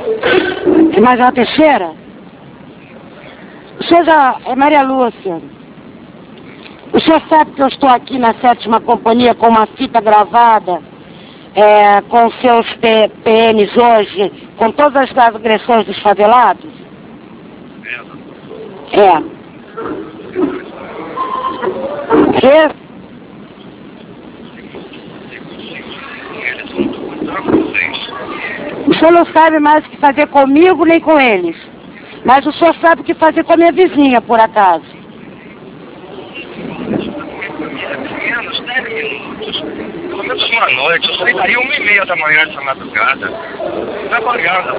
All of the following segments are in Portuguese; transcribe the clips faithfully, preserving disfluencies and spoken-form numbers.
É Major Teixeira? O senhor já... É Maria Lúcia. O senhor sabe que eu estou aqui na sétima companhia com uma fita gravada é, com seus P Ns hoje, com todas as agressões dos favelados? É. É. O senhor não sabe mais o que fazer comigo nem com eles. Mas o senhor sabe o que fazer com a minha vizinha, por acaso. Menos dez minutos. Pelo menos uma noite. Eu saí daí uma e meia da manhã dessa madrugada. Trabalhando.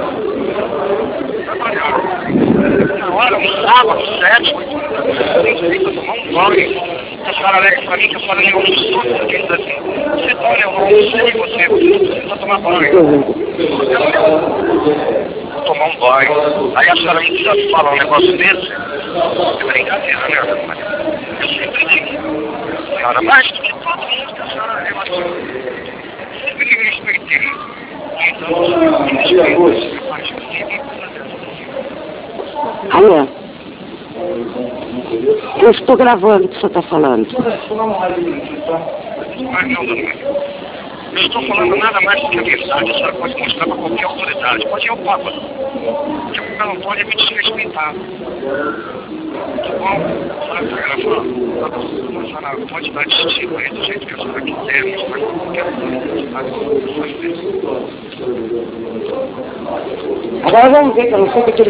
Trabalhando. Na hora, um sábado, sete, eu vou tomar um banho. A senhora alega pra mim que eu falo nenhum susto, porque diz assim, você olha, eu não sei você, você precisa tomar banho. Vou tomar um banho. Aí a senhora me precisa falar um negócio desse. É brincadeira, né? Eu sempre digo, senhora, mais do que todo mundo que a senhora é assim. Sempre me respeitei. Então, me respeito. Alô? Eu estou gravando o que o senhor está falando. Mas não, dona Maria. Eu estou falando nada mais do que a verdade. A senhora pode mostrar para qualquer autoridade. Pode ir ao Papa. Porque o que não pode é me desrespeitar. Tá bom? A senhora está gravando. A senhora pode dar destino aí do jeito que a senhora quiser, mostrar para qualquer autoridade. Agora vamos ver, que eu não sei o que ele